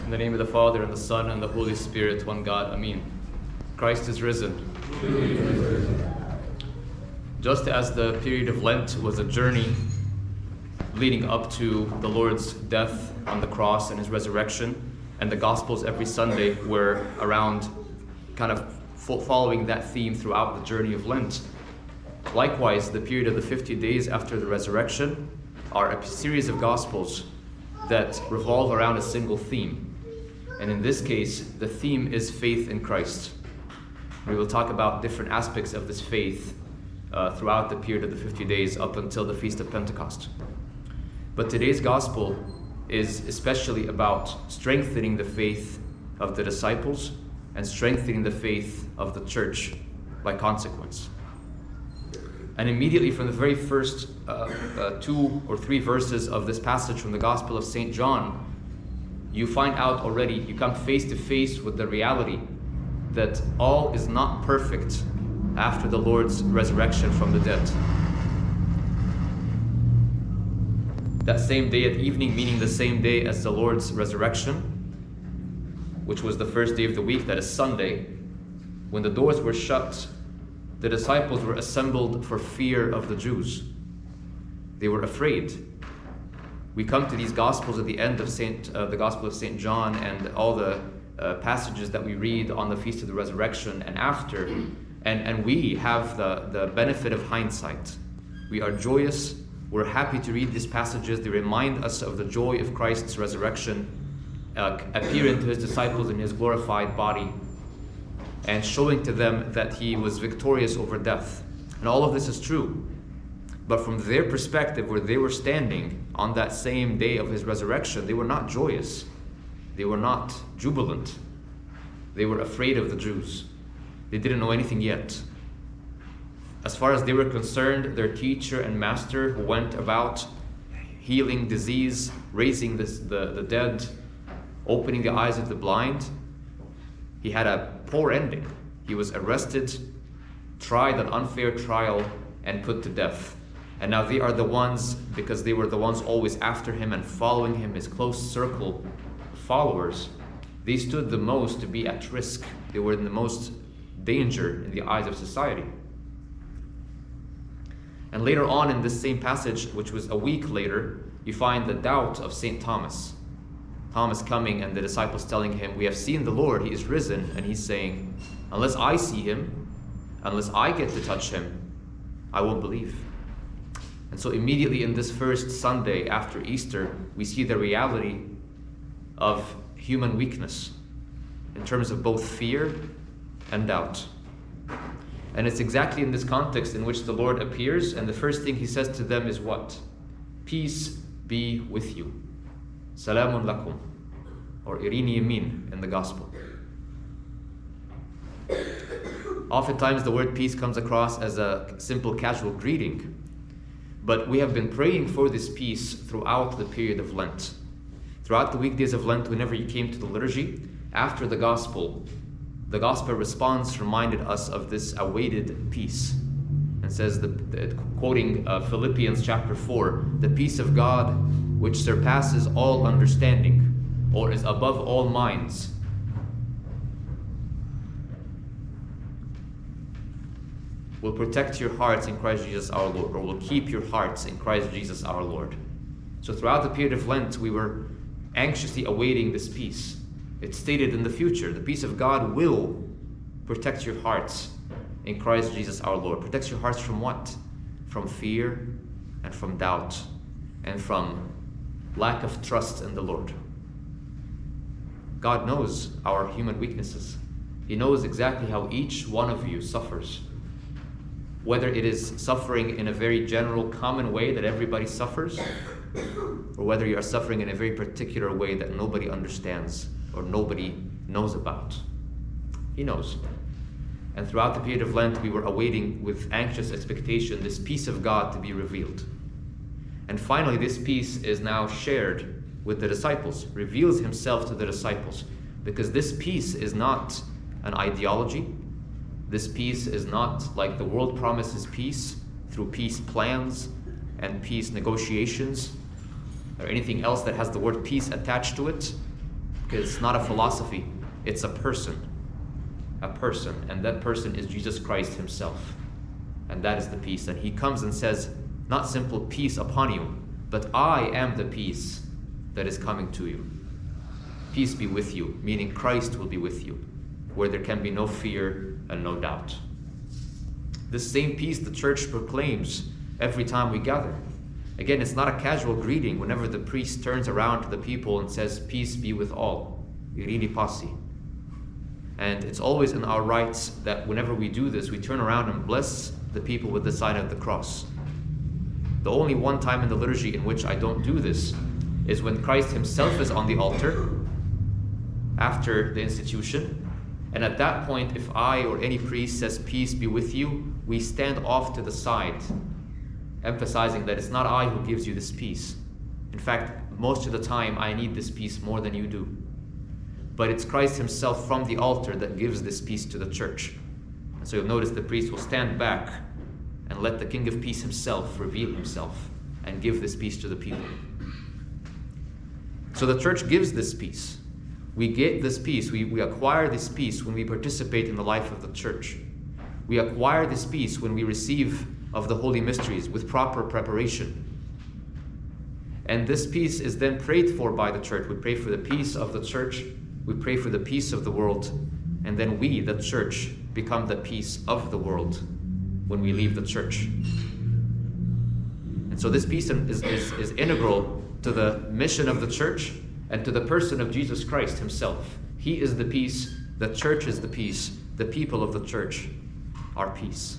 In the name of the Father, and the Son, and the Holy Spirit, one God. Amen. Christ is risen. Just as the period of Lent was a journey leading up to the Lord's death on the cross and his resurrection, and the Gospels every Sunday were around kind of following that theme throughout the journey of Lent. Likewise, the period of the 50 days after the resurrection are a series of Gospels that revolve around a single theme. And in this case, the theme is faith in Christ. We will talk about different aspects of this faith throughout the period of the 50 days up until the Feast of Pentecost. But today's Gospel is especially about strengthening the faith of the disciples and strengthening the faith of the church by consequence. And immediately from the very first 2 or 3 verses of this passage from the Gospel of St. John, you find out already, you come face to face with the reality that all is not perfect after the Lord's resurrection from the dead. That same day at evening, meaning the same day as the Lord's resurrection, which was the first day of the week, that is Sunday, when the doors were shut, the disciples were assembled for fear of the Jews. They were afraid. We come to these Gospels at the end of the Gospel of St. John and all the passages that we read on the Feast of the Resurrection and after, and we have the benefit of hindsight. We are joyous. We're happy to read these passages. They remind us of the joy of Christ's resurrection, appearing to his disciples in his glorified body, and showing to them that he was victorious over death. And all of this is true. But from their perspective, where they were standing on that same day of his resurrection, they were not joyous. They were not jubilant. They were afraid of the Jews. They didn't know anything yet. As far as they were concerned, their teacher and master who went about healing disease, raising the dead, opening the eyes of the blind, he had a poor ending. He was arrested, tried an unfair trial, and put to death. And now they are the ones, because they were the ones always after him and following him, his close circle of followers, they stood the most to be at risk. They were in the most danger in the eyes of society. And later on in this same passage, which was a week later, you find the doubt of St. Thomas. Thomas coming and the disciples telling him, "We have seen the Lord, he is risen." And he's saying, "Unless I see him, unless I get to touch him, I won't believe." And so immediately in this first Sunday after Easter, we see the reality of human weakness in terms of both fear and doubt. And it's exactly in this context in which the Lord appears, and the first thing he says to them is what? "Peace be with you." Salamun lakum, or irini yamin in the Gospel. Oftentimes the word peace comes across as a simple casual greeting, but we have been praying for this peace throughout the period of Lent. Throughout the weekdays of Lent, whenever you came to the liturgy, after the Gospel response reminded us of this awaited peace. And says, quoting Philippians chapter 4, "The peace of God, which surpasses all understanding, or is above all minds, will protect your hearts in Christ Jesus our Lord," or will keep your hearts in Christ Jesus our Lord. So throughout the period of Lent, we were anxiously awaiting this peace. It's stated in the future, the peace of God will protect your hearts in Christ Jesus our Lord. Protects your hearts from what? From fear and from doubt and from lack of trust in the Lord. God knows our human weaknesses. He knows exactly how each one of you suffers. Whether it is suffering in a very general, common way that everybody suffers, or whether you are suffering in a very particular way that nobody understands or nobody knows about. He knows. And throughout the period of Lent, we were awaiting with anxious expectation this peace of God to be revealed. And finally, this peace is now shared with the disciples, reveals himself to the disciples, because this peace is not an ideology. This peace is not like the world promises peace through peace plans and peace negotiations or anything else that has the word peace attached to it. It's not a philosophy, it's a person. A person, and that person is Jesus Christ himself. And that is the peace. And he comes and says, not simple peace upon you, but I am the peace that is coming to you. Peace be with you, meaning Christ will be with you, where there can be no fear and no doubt. This same peace the church proclaims every time we gather. Again, it's not a casual greeting whenever the priest turns around to the people and says, peace be with all. Irini pasi. And it's always in our rights that whenever we do this, we turn around and bless the people with the sign of the cross. The only one time in the liturgy in which I don't do this is when Christ himself is on the altar after the institution. And at that point, if I or any priest says, peace be with you, we stand off to the side, emphasizing that it's not I who gives you this peace. In fact, most of the time, I need this peace more than you do. But it's Christ himself from the altar that gives this peace to the church. And so you'll notice the priest will stand back and let the King of Peace himself reveal himself and give this peace to the people. So the church gives this peace. We get this peace, we acquire this peace when we participate in the life of the church. We acquire this peace when we receive of the holy mysteries with proper preparation. And this peace is then prayed for by the church. We pray for the peace of the church, we pray for the peace of the world, and then we, the church, become the peace of the world when we leave the church. And so this peace is integral to the mission of the church and to the person of Jesus Christ himself. He is the peace, the church is the peace, the people of the church are peace.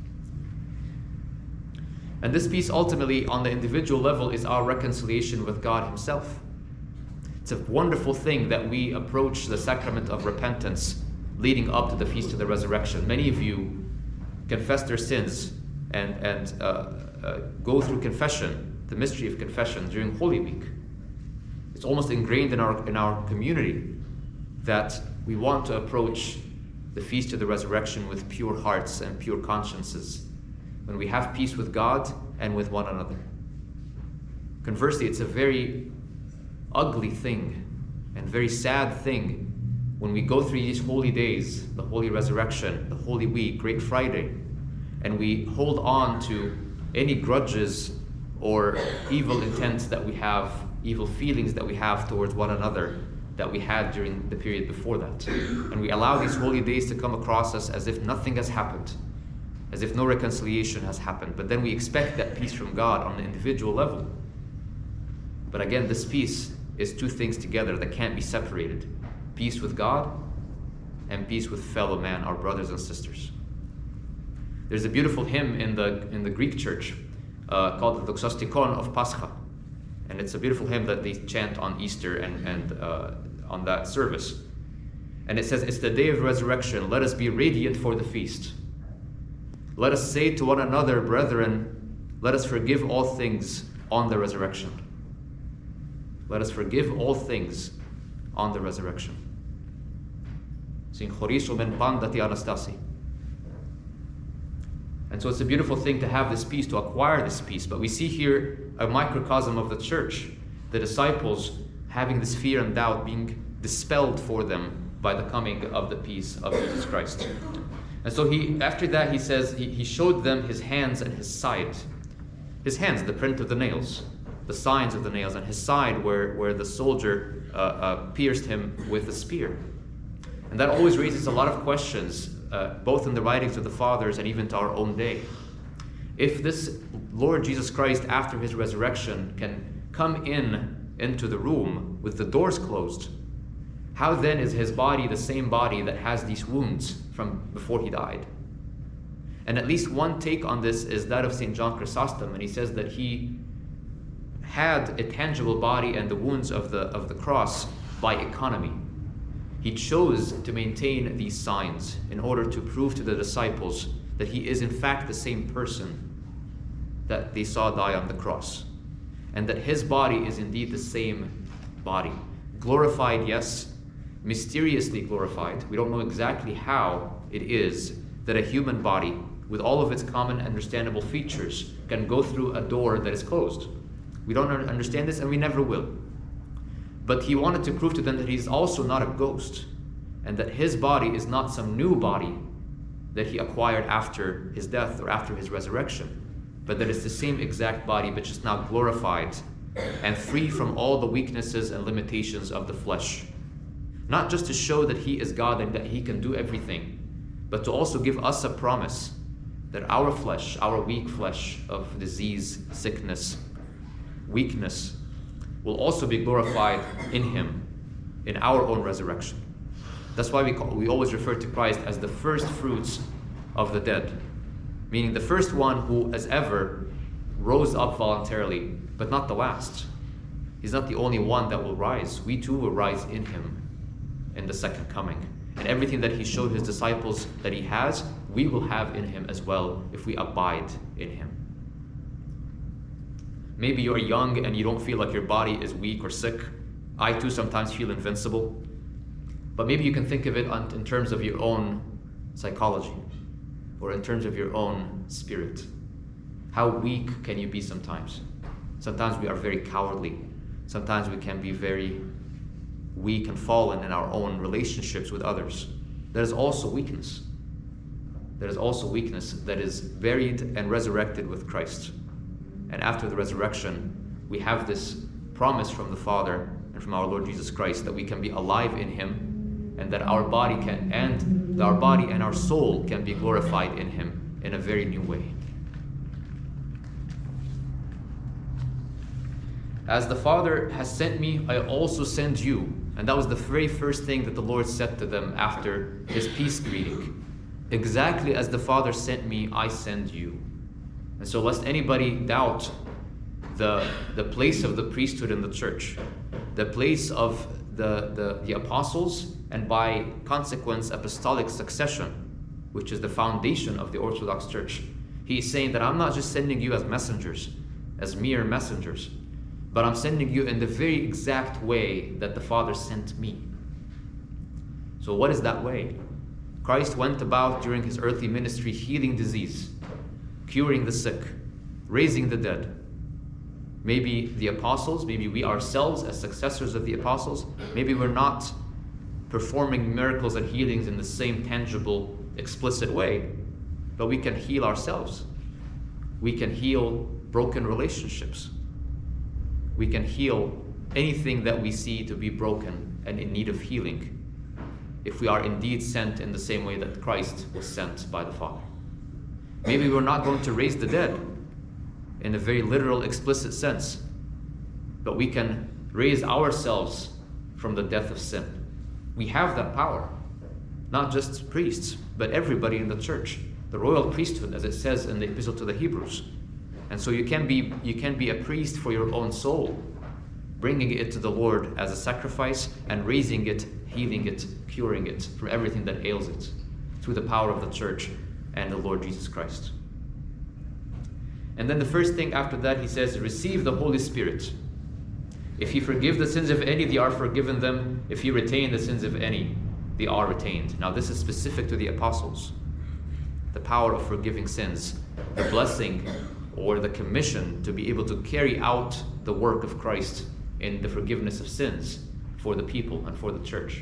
And this peace ultimately on the individual level is our reconciliation with God himself. It's a wonderful thing that we approach the sacrament of repentance leading up to the Feast of the Resurrection. Many of you confess their sins and go through confession, the mystery of confession during Holy Week. It's almost ingrained in our community that we want to approach the Feast of the Resurrection with pure hearts and pure consciences, when we have peace with God and with one another. Conversely, it's a very ugly thing and very sad thing when we go through these holy days, the Holy Resurrection, the Holy Week, Great Friday, and we hold on to any grudges or evil intents that we have, evil feelings that we have towards one another that we had during the period before that. And we allow these holy days to come across us as if nothing has happened, as if no reconciliation has happened. But then we expect that peace from God on an individual level. But again, this peace is two things together that can't be separated. Peace with God and peace with fellow man, our brothers and sisters. There's a beautiful hymn in the Greek church called the Doxastikon of Pascha. And it's a beautiful hymn that they chant on Easter and on that service. And it says, it's the day of resurrection. Let us be radiant for the feast. Let us say to one another, brethren, let us forgive all things on the resurrection. Let us forgive all things on the resurrection. Sing Chorizo men pandati Anastasi. And so it's a beautiful thing to have this peace, to acquire this peace. But we see here a microcosm of the church, the disciples having this fear and doubt being dispelled for them by the coming of the peace of Jesus Christ. And so after that he says, he showed them his hands and his side. His hands, the print of the nails, the signs of the nails, and his side where the soldier pierced him with a spear. And that always raises a lot of questions, both in the writings of the fathers and even to our own day. If this Lord Jesus Christ, after his resurrection, can come into the room with the doors closed, how then is his body the same body that has these wounds from before he died? And at least one take on this is that of St. John Chrysostom, and he says that he had a tangible body and the wounds of the cross by economy. He chose to maintain these signs in order to prove to the disciples that he is in fact the same person that they saw die on the cross, and that his body is indeed the same body. Glorified, yes, mysteriously glorified. We don't know exactly how it is that a human body, with all of its common understandable features, can go through a door that is closed. We don't understand this, and we never will. But he wanted to prove to them that he's also not a ghost, and that his body is not some new body that he acquired after his death or after his resurrection, but that it's the same exact body, but just now glorified and free from all the weaknesses and limitations of the flesh. Not just to show that he is God and that he can do everything, but to also give us a promise that our flesh, our weak flesh of disease, sickness, weakness, will also be glorified in him, in our own resurrection. That's why we always refer to Christ as the first fruits of the dead, meaning the first one who has ever rose up voluntarily, but not the last. He's not the only one that will rise. We too will rise in him in the second coming. And everything that he showed his disciples that he has, we will have in him as well if we abide in him. Maybe you're young and you don't feel like your body is weak or sick. I too sometimes feel invincible. But maybe you can think of it in terms of your own psychology or in terms of your own spirit. How weak can you be sometimes? Sometimes we are very cowardly. Sometimes we can be very weak and fallen in our own relationships with others. That is also weakness. That is also weakness that is buried and resurrected with Christ. And after the resurrection, we have this promise from the Father and from our Lord Jesus Christ that we can be alive in him, and that our body and our soul can be glorified in him in a very new way. As the Father has sent me, I also send you. And that was the very first thing that the Lord said to them after his peace greeting. Exactly as the Father sent me, I send you. And so lest anybody doubt the place of the priesthood in the church, the place of the apostles, and by consequence apostolic succession, which is the foundation of the Orthodox Church. He's saying that I'm not just sending you as messengers, as mere messengers, but I'm sending you in the very exact way that the Father sent me. So what is that way? Christ went about during his earthly ministry healing disease, curing the sick, raising the dead. Maybe the apostles, maybe we ourselves as successors of the apostles, maybe we're not performing miracles and healings in the same tangible, explicit way, but we can heal ourselves. We can heal broken relationships. We can heal anything that we see to be broken and in need of healing, if we are indeed sent in the same way that Christ was sent by the Father. Maybe we're not going to raise the dead in a very literal, explicit sense, but we can raise ourselves from the death of sin. We have that power, not just priests, but everybody in the church, the royal priesthood, as it says in the Epistle to the Hebrews. And so you can be a priest for your own soul, bringing it to the Lord as a sacrifice and raising it, healing it, curing it from everything that ails it through the power of the church and the Lord Jesus Christ. And then the first thing after that, he says, receive the Holy Spirit. If you forgive the sins of any, they are forgiven them. If you retain the sins of any, they are retained. Now this is specific to the apostles. The power of forgiving sins, the blessing or the commission to be able to carry out the work of Christ in the forgiveness of sins for the people and for the church.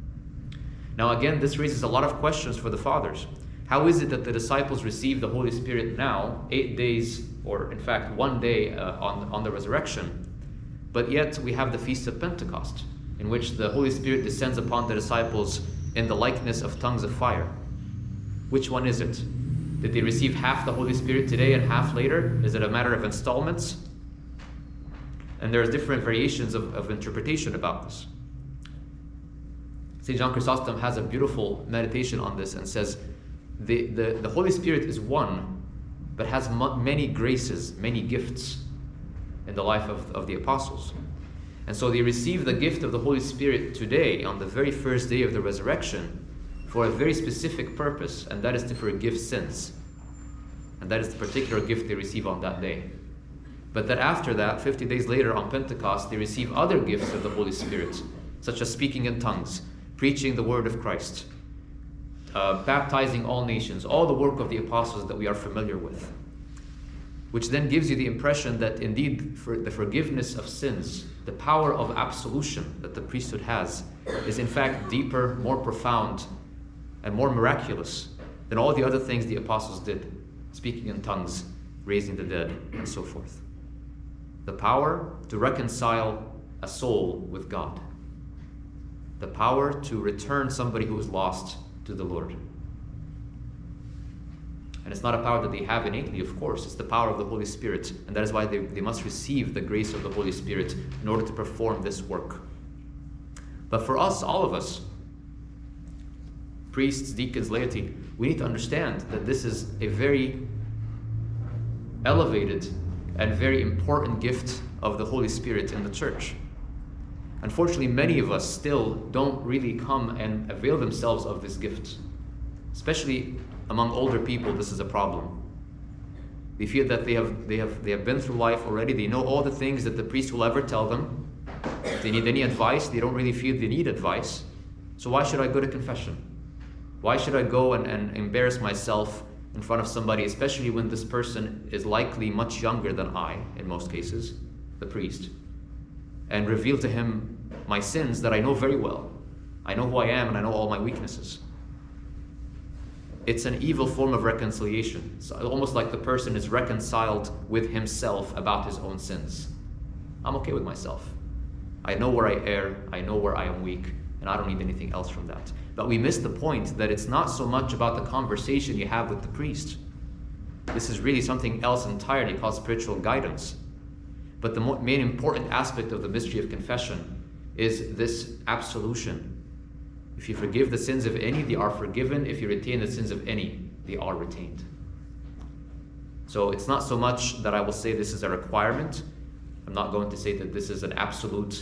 Now again, this raises a lot of questions for the fathers. How is it that the disciples receive the Holy Spirit now, 8 days, or in fact 1 day on the resurrection, but yet we have the Feast of Pentecost, in which the Holy Spirit descends upon the disciples in the likeness of tongues of fire? Which one is it? Did they receive half the Holy Spirit today and half later? Is it a matter of installments? And there's different variations of interpretation about this. St. John Chrysostom has a beautiful meditation on this and says, the Holy Spirit is one, but has many graces, many gifts in the life of the apostles. And so they receive the gift of the Holy Spirit today on the very first day of the resurrection for a very specific purpose, and that is to forgive sins. And that is the particular gift they receive on that day. But that after that, 50 days later on Pentecost, they receive other gifts of the Holy Spirit, such as speaking in tongues, preaching the word of Christ, baptizing all nations, all the work of the apostles that we are familiar with. which then gives you the impression that indeed for the forgiveness of sins, the power of absolution that the priesthood has, is in fact deeper, more profound, and more miraculous than all the other things the apostles did, speaking in tongues, raising the dead, and so forth. The power to reconcile a soul with God. The power to return somebody who is lost to the Lord. And it's not a power that they have innately, of course. It's the power of the Holy Spirit. And that is why they must receive the grace of the Holy Spirit in order to perform this work. But for us, all of us, priests, deacons, laity, we need to understand that this is a very elevated and very important gift of the Holy Spirit in the church. Unfortunately, many of us still don't really come and avail themselves of this gift. Especially among older people, this is a problem. They feel that they have been through life already. They know all the things that the priest will ever tell them. If they need any advice, they don't really feel they need advice. So why should I go to confession? Why should I go and embarrass myself in front of somebody, especially when this person is likely much younger than I, in most cases, the priest, and reveal to him my sins that I know very well. I know who I am and I know all my weaknesses. It's an evil form of reconciliation. It's almost like the person is reconciled with himself about his own sins. I'm okay with myself. I know where I err, I know where I am weak, and I don't need anything else from that. But we miss the point that it's not so much about the conversation you have with the priest. This is really something else entirely called spiritual guidance. But the main important aspect of the mystery of confession is this absolution. If you forgive the sins of any, they are forgiven. If you retain the sins of any, they are retained. So it's not so much that I will say this is a requirement. I'm not going to say that this is an absolute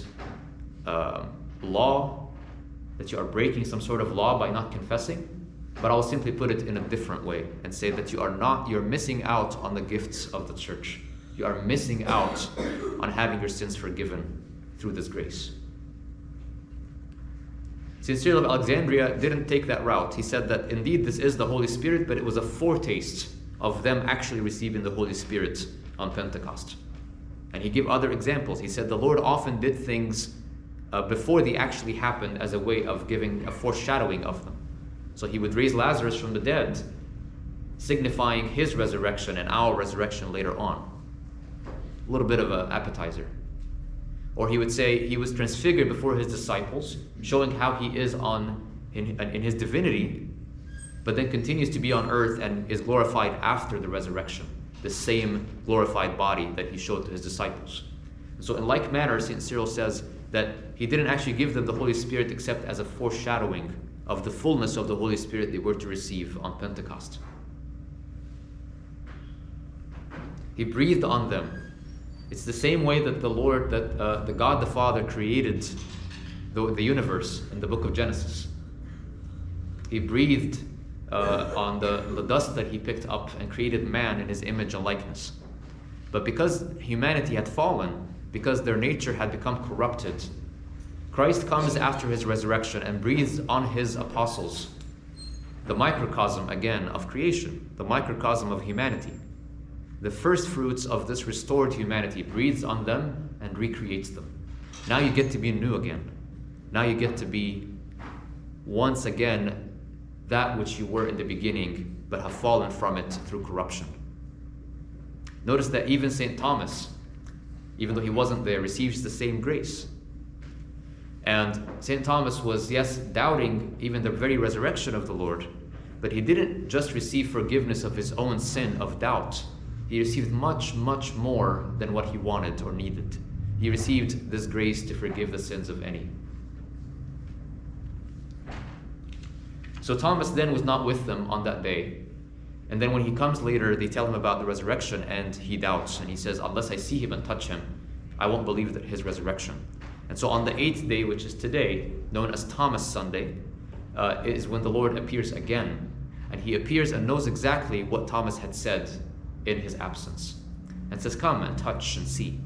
law, that you are breaking some sort of law by not confessing, but I'll simply put it in a different way and say that you're missing out on the gifts of the church. You are missing out on having your sins forgiven through this grace. St. Cyril of Alexandria didn't take that route. He said that indeed this is the Holy Spirit, but it was a foretaste of them actually receiving the Holy Spirit on Pentecost. And he gave other examples. He said the Lord often did things before they actually happened as a way of giving a foreshadowing of them. So he would raise Lazarus from the dead, signifying his resurrection and our resurrection later on. A little bit of an appetizer. Or he would say he was transfigured before his disciples, showing how he is in his divinity, but then continues to be on earth and is glorified after the resurrection, the same glorified body that he showed to his disciples. So in like manner, St. Cyril says that he didn't actually give them the Holy Spirit except as a foreshadowing of the fullness of the Holy Spirit they were to receive on Pentecost. He breathed on them. It's the same way that the God the Father created the universe in the book of Genesis. He breathed on the dust that he picked up and created man in his image and likeness. But because humanity had fallen, because their nature had become corrupted, Christ comes after his resurrection and breathes on his apostles the microcosm again of creation, the microcosm of humanity. The first fruits of this restored humanity breathes on them and recreates them. Now you get to be new again. Now you get to be once again that which you were in the beginning, but have fallen from it through corruption. Notice that even St. Thomas, even though he wasn't there, receives the same grace. And St. Thomas was, yes, doubting even the very resurrection of the Lord, but he didn't just receive forgiveness of his own sin of doubt. He received much, much more than what he wanted or needed. He received this grace to forgive the sins of any. So Thomas then was not with them on that day. And then when he comes later, they tell him about the resurrection and he doubts. And he says, unless I see him and touch him, I won't believe that his resurrection. And so on the 8th day, which is today, known as Thomas Sunday, is when the Lord appears again. And he appears and knows exactly what Thomas had said in his absence, and says, come and touch and see.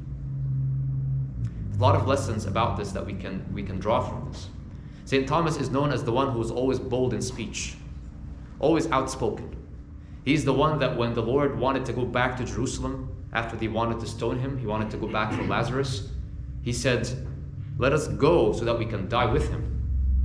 A lot of lessons about this that we can draw from this. St. Thomas is known as the one who is always bold in speech, always outspoken. He's the one that when the Lord wanted to go back to Jerusalem, after they wanted to stone him, he wanted to go back for Lazarus, he said, let us go so that we can die with him.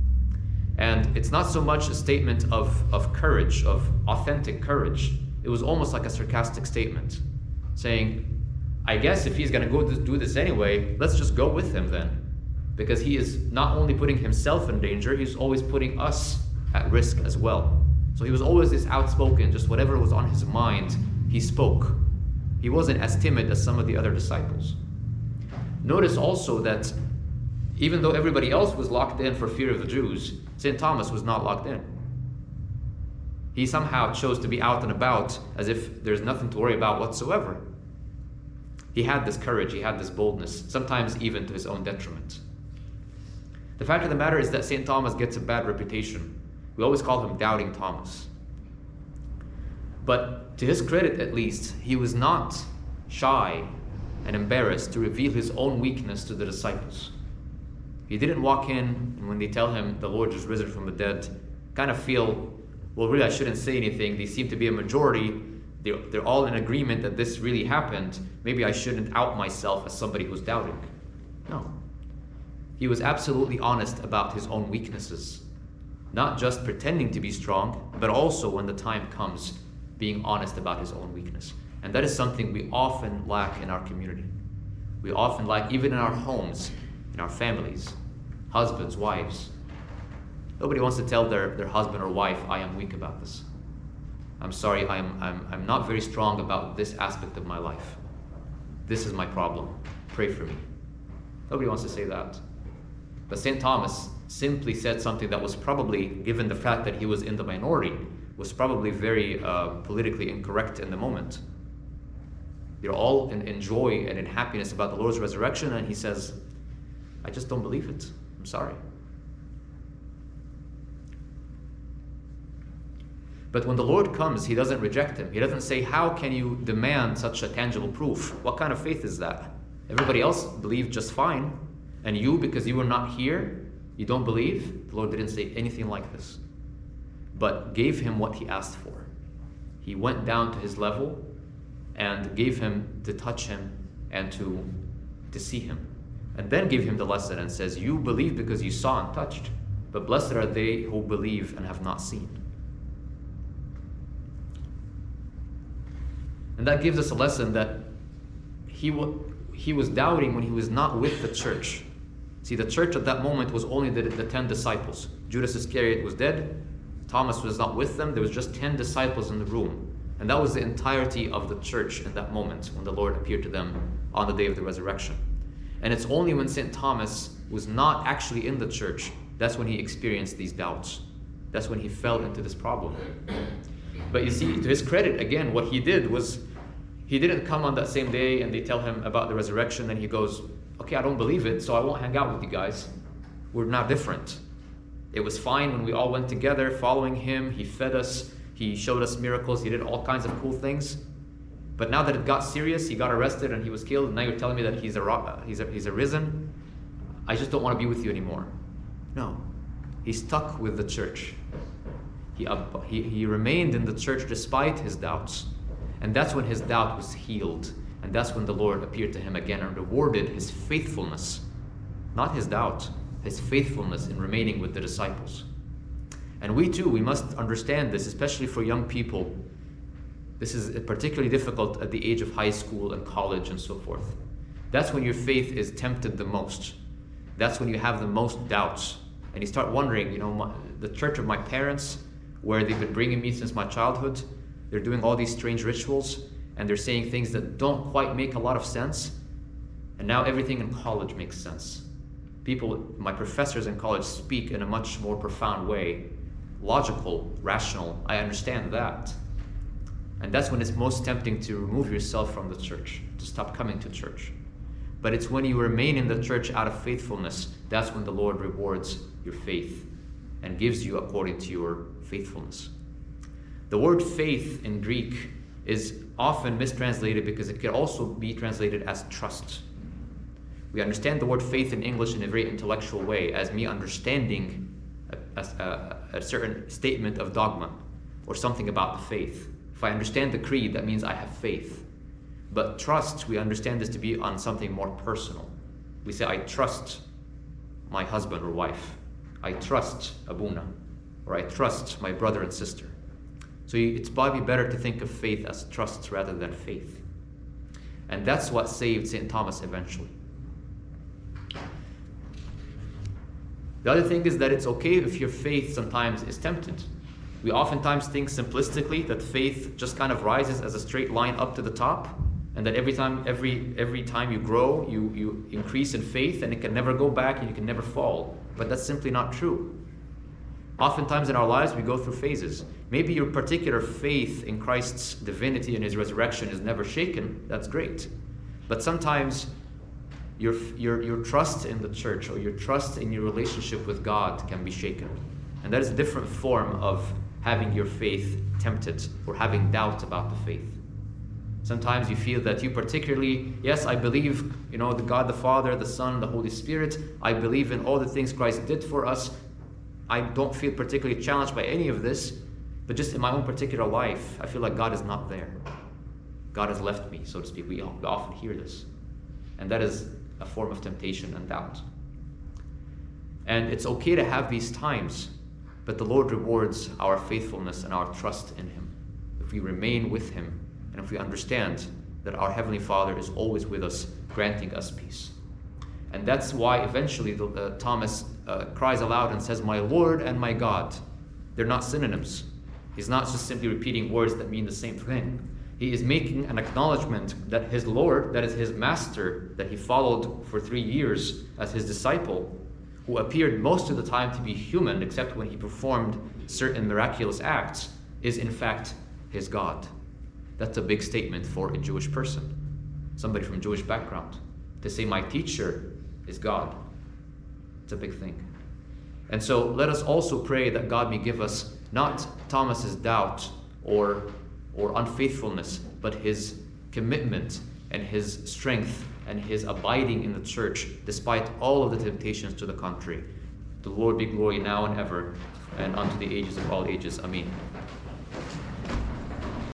And it's not so much a statement of courage, of authentic courage. It was almost like a sarcastic statement, saying, I guess if he's going to go do this anyway, let's just go with him then. Because he is not only putting himself in danger, he's always putting us at risk as well. So he was always this outspoken, just whatever was on his mind, he spoke. He wasn't as timid as some of the other disciples. Notice also that even though everybody else was locked in for fear of the Jews, St. Thomas was not locked in. He somehow chose to be out and about as if there's nothing to worry about whatsoever. He had this courage, he had this boldness, sometimes even to his own detriment. The fact of the matter is that St. Thomas gets a bad reputation. We always call him Doubting Thomas. But to his credit at least, he was not shy and embarrassed to reveal his own weakness to the disciples. He didn't walk in and when they tell him the Lord is risen from the dead, kind of feel, well, really I shouldn't say anything. They seem to be a majority. They're all in agreement that this really happened. Maybe I shouldn't out myself as somebody who's doubting. No. He was absolutely honest about his own weaknesses. Not just pretending to be strong, but also when the time comes, being honest about his own weakness. And that is something we often lack in our community. We often lack, even in our homes, in our families, husbands, wives. Nobody wants to tell their husband or wife, I am weak about this. I'm sorry, I'm not very strong about this aspect of my life. This is my problem. Pray for me. Nobody wants to say that. But St. Thomas simply said something that was probably, given the fact that he was in the minority, was probably very politically incorrect in the moment. They're all in joy and in happiness about the Lord's resurrection, and he says, I just don't believe it. I'm sorry. But when the Lord comes, he doesn't reject him. He doesn't say, how can you demand such a tangible proof? What kind of faith is that? Everybody else believed just fine. And you, because you were not here, you don't believe? The Lord didn't say anything like this, but gave him what he asked for. He went down to his level and gave him to touch him and to see him. And then gave him the lesson and says, you believe because you saw and touched, but blessed are they who believe and have not seen. And that gives us a lesson that he was doubting when he was not with the church. See, the church at that moment was only the 10 disciples. Judas Iscariot was dead. Thomas was not with them. There was just 10 disciples in the room. And that was the entirety of the church in that moment when the Lord appeared to them on the day of the resurrection. And it's only when St. Thomas was not actually in the church, that's when he experienced these doubts. That's when he fell into this problem. But you see, to his credit, again, what he did was, he didn't come on that same day and they tell him about the resurrection and he goes, okay, I don't believe it, so I won't hang out with you guys. We're not different. It was fine when we all went together following him. He fed us, he showed us miracles, he did all kinds of cool things. But now that it got serious, he got arrested and he was killed, and now you're telling me that he's arisen? I just don't want to be with you anymore. No. He stuck with the church. He remained in the church despite his doubts. And that's when his doubt was healed. And that's when the Lord appeared to him again and rewarded his faithfulness. Not his doubt, his faithfulness in remaining with the disciples. And we too, we must understand this, especially for young people. This is particularly difficult at the age of high school and college and so forth. That's when your faith is tempted the most. That's when you have the most doubts. And you start wondering, the church of my parents, where they've been bringing me since my childhood, they're doing all these strange rituals, and they're saying things that don't quite make a lot of sense. And now everything in college makes sense. My professors in college speak in a much more profound way. Logical, rational, I understand that. And that's when it's most tempting to remove yourself from the church, to stop coming to church. But it's when you remain in the church out of faithfulness, that's when the Lord rewards your faith and gives you according to your faithfulness. The word faith in Greek is often mistranslated because it can also be translated as trust. We understand the word faith in English in a very intellectual way, as me understanding a certain statement of dogma or something about the faith. If I understand the creed, that means I have faith. But trust, we understand this to be on something more personal. We say, I trust my husband or wife. I trust Abuna, or I trust my brother and sister. So it's probably better to think of faith as trust rather than faith. And that's what saved St. Thomas eventually. The other thing is that it's okay if your faith sometimes is tempted. We oftentimes think simplistically that faith just kind of rises as a straight line up to the top, and that every time you grow, you increase in faith, and it can never go back and you can never fall. But that's simply not true. Oftentimes in our lives, we go through phases. Maybe your particular faith in Christ's divinity and his resurrection is never shaken. That's great. But sometimes your trust in the church or your trust in your relationship with God can be shaken. And that is a different form of having your faith tempted or having doubt about the faith. Sometimes you feel that you particularly, yes, I believe, the God the Father, the Son, the Holy Spirit. I believe in all the things Christ did for us. I don't feel particularly challenged by any of this, but just in my own particular life, I feel like God is not there. God has left me, so to speak. We often hear this. And that is a form of temptation and doubt. And it's okay to have these times, but the Lord rewards our faithfulness and our trust in him. If we remain with him, and if we understand that our Heavenly Father is always with us, granting us peace. And that's why eventually Thomas cries aloud and says, "My Lord and my God." They're not synonyms. He's not just simply repeating words that mean the same thing. He is making an acknowledgement that his Lord, that is his master, that he followed for 3 years as his disciple, who appeared most of the time to be human, except when he performed certain miraculous acts, is in fact his God. That's a big statement for a Jewish person, somebody from Jewish background. To say my teacher is God, it's a big thing. And so let us also pray that God may give us not Thomas's doubt or unfaithfulness, but his commitment and his strength and his abiding in the church despite all of the temptations to the contrary. The Lord be glory now and ever, and unto the ages of all ages. Amen.